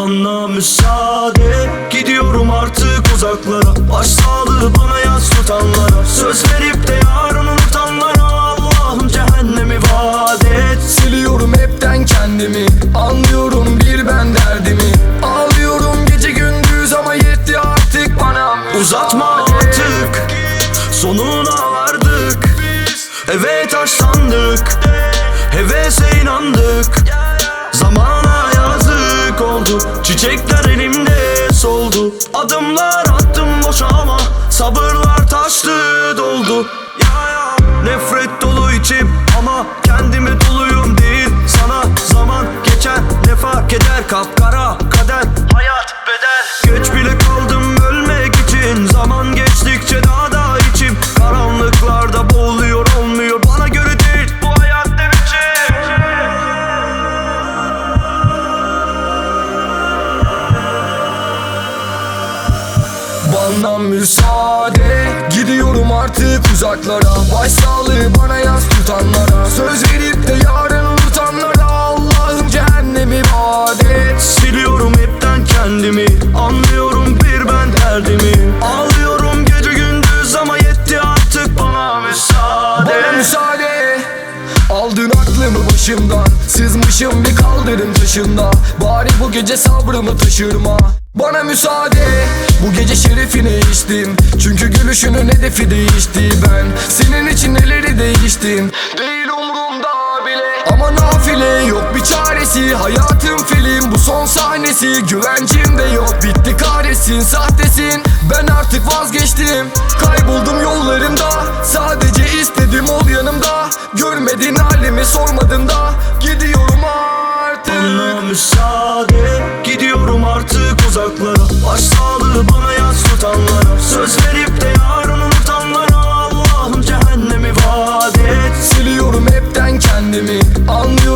Bana müsaade, gidiyorum artık uzaklara. Başsağlığı bana yas tutanlara, söz verip de yarın unutanlara Allah'ım cehennemi vaat et. Siliyorum hepten kendimi, anlıyorum bir ben derdimi. Ağlıyorum gece gündüz ama yetti artık bana. Uzatma artık, sonuna vardık. Evet taşlandık, hevese inandık. Zamana yazık oldu, çiçekler elimde soldu. Adımlar attım boşa ama sabırlar taştı doldu. Nefret dolu içim ama kendime doluyum değil sana. Zaman geçer ne fark eder, kapkara kader hayat bedel. Geç bile kaldım ölmek için, zaman geçtikçe daha da içim karanlıklarda boğuluyor. Olmuyor bana göre değil bu hayat ne biçim. Bana müsaade, gidiyorum artık uzaklara. Başsağlığı bana yas tutanlara, söz verip de yarın unutanlara Allah'ım cehennemi vaat et. Siliyorum hepten kendimi, anlıyorum bir ben derdimi. Ağlıyorum gece gündüz ama yetti artık bana müsaade. Bana müsaade, aldın aklımı başımdan. Sızmışım bir kaldırım taşında, bari bu gece sabrımı taşırma. Bana müsaade, bu gece şerefine içtim. Çünkü gülüşünün hedefi değişti. Ben senin için neleri değiştim, değil umurumda bile. Ama nafile yok bir çaresi, hayatım film bu son sahnesi. Güvencim de yok, bitti kahretsin, sahtesin. Ben artık vazgeçtim, kayboldum yollarımda. Sadece istedim ol yanımda, görmedin halimi sormadın da. Gidiyorum artık. Bana müsaade, gidiyorum artık uzaklara. Başsağlığı bana yas tutanlara, söz verip de yarın unutanlara Allah'ım cehennemi vaat et. Siliyorum hepten kendimi, anlıyorum